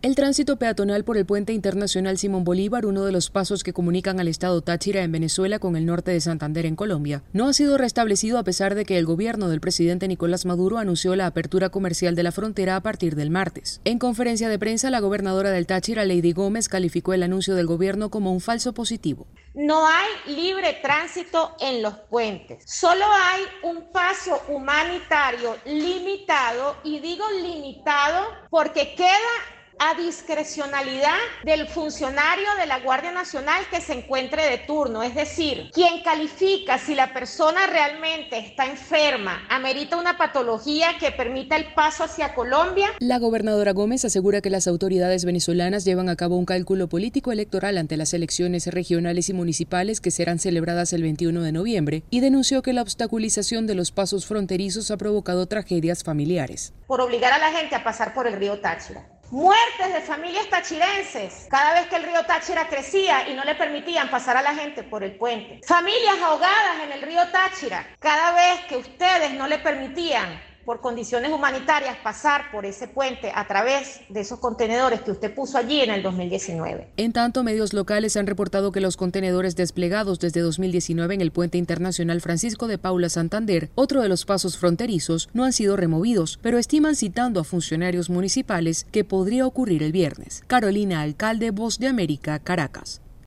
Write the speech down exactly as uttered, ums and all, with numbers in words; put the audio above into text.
El tránsito peatonal por el puente internacional Simón Bolívar, uno de los pasos que comunican al estado Táchira en Venezuela con el norte de Santander en Colombia, no ha sido restablecido a pesar de que el gobierno del presidente Nicolás Maduro anunció la apertura comercial de la frontera a partir del martes. En conferencia de prensa, la gobernadora del Táchira, Lady Gómez, calificó el anuncio del gobierno como un falso positivo. No hay libre tránsito en los puentes, solo hay un paso humanitario limitado, y digo limitado porque queda a discrecionalidad del funcionario de la Guardia Nacional que se encuentre de turno, es decir, quien califica si la persona realmente está enferma, amerita una patología que permita el paso hacia Colombia. La gobernadora Gómez asegura que las autoridades venezolanas llevan a cabo un cálculo político electoral ante las elecciones regionales y municipales que serán celebradas el veintiuno de noviembre y denunció que la obstaculización de los pasos fronterizos ha provocado tragedias familiares. Por obligar a la gente a pasar por el río Táchira. Muertes de familias tachirenses cada vez que el río Táchira crecía y no le permitían pasar a la gente por el puente. Familias ahogadas en el río Táchira cada vez que ustedes no le permitían por condiciones humanitarias pasar por ese puente a través de esos contenedores que usted puso allí en el dos mil diecinueve. En tanto, medios locales han reportado que los contenedores desplegados desde dos mil diecinueve en el puente internacional Francisco de Paula Santander, otro de los pasos fronterizos, no han sido removidos, pero estiman, citando a funcionarios municipales, que podría ocurrir el viernes. Carolina Alcalde, Voz de América, Caracas.